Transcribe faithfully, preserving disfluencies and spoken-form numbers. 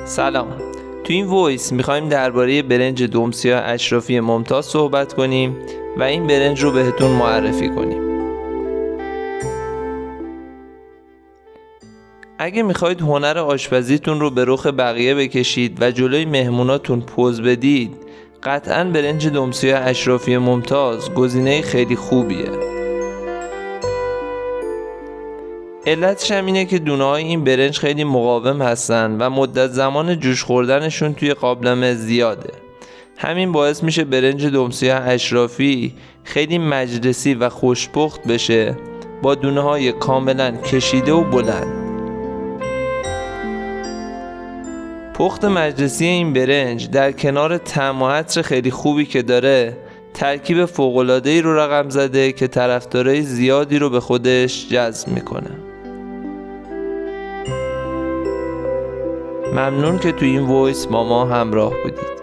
سلام. تو این وایس میخوایم درباره برنج دمسیاه اشرافی ممتاز صحبت کنیم و این برنج رو بهتون معرفی کنیم. اگه میخواید هنر آشپزیتون رو به رخ بقیه بکشید و جلوی مهموناتون پوز بدید، قطعاً برنج دمسیاه اشرافی ممتاز گزینه خیلی خوبیه. علتش هم اینه که دونه‌های این برنج خیلی مقاوم هستن و مدت زمان جوش خوردنشون توی قابلمه زیاده. همین باعث میشه برنج دمسیاه اشرافی خیلی مجلسی و خوشپخت بشه با دونه‌های کاملاً کشیده و بلند. پخت مجلسی این برنج در کنار طعم و عطر خیلی خوبی که داره، ترکیب فوق‌العاده‌ای رو رقم زده که طرفدارای زیادی رو به خودش جذب میکنه. ممنون که تو این وایس با ما همراه بودید.